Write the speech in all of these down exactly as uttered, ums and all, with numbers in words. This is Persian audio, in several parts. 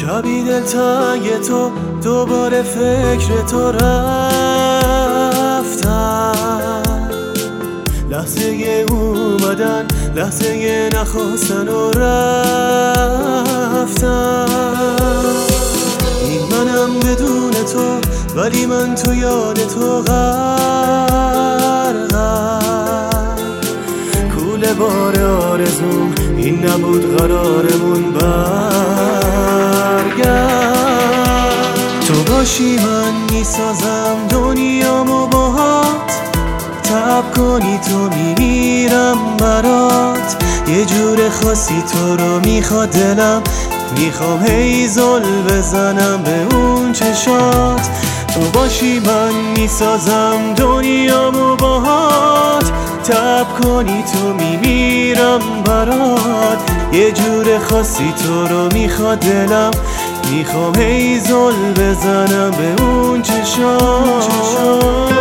شبی دلتنگ تو دوباره فکر تو رفتم، لحظه اومدن لحظه نخواستن و رفتن. این منم بدون تو ولی من تو یاد تو غرقم. کوله بار آرزوم این نبود قرارمون برگرد. تو باشی من میسازم دنیامو باهات، تب کنی تو میمیرم برات. یه جور خاصی تو رو میخواد دلم، میخوام هی زل بزنم به اون چشات. تو باشی من میسازم دنیامو باهات، تب کنی تو میمیرم برات. یه جور خاصی تو رو میخواد دلم، میخوام هی زل بزنم به اون چشات.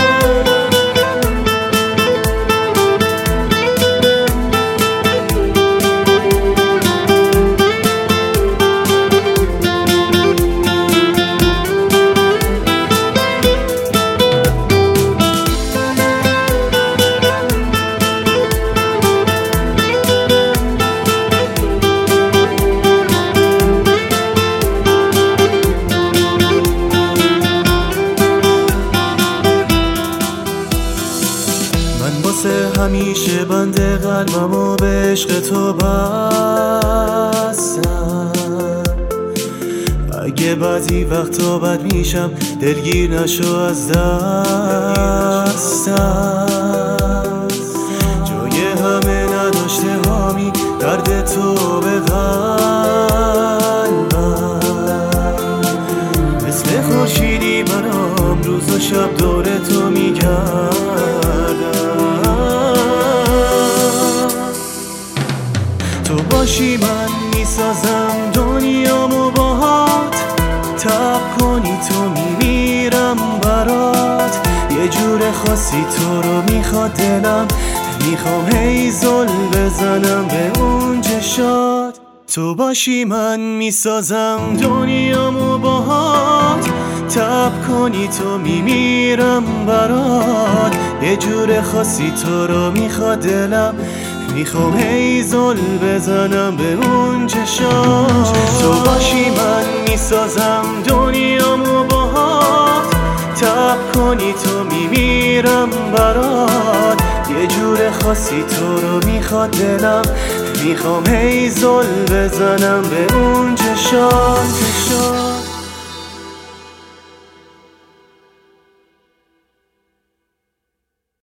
همیشه بند قلبمو به عشق تو بستم. اگه بعضی وقتا بد میشم دلگیر نشو از دستم. جای همه نداشته هامی درد تو به قلبم. مثل خورشیدی برام روز و شب دور تو میگردم. تو باشی من میسازم دنیامو باهات، تب کنی تو میمیرم برات. یه جور خاصی تو رو میخواد دلم، میخوام هی زل بزنم به اون چشات. تو باشی من میسازم دنیامو باهات، تب کنی تو میمیرم برات. یه جور خاصی تو رو میخواد دلم، میخوام هی زل بزنم به اون چشات. تو باشی من میسازم دنیامو باهات، تب کنی تو میمیرم برات. یه جور خاصی تو رو میخواد دلم، میخوام هی زل بزنم به اون چشات.